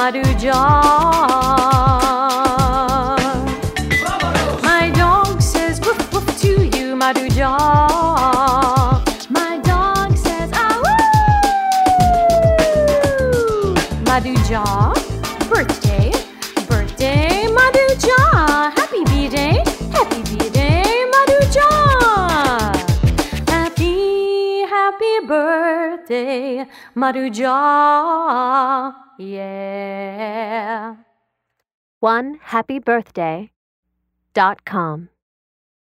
Madhuja. My dog says woof woof to you, Madhuja. My dog says ah woo. Madhuja, birthday, birthday, Madhuja. Happy B-Day, Madhuja. Happy birthday, Madhuja. Yeah. OneHappyBirthday.com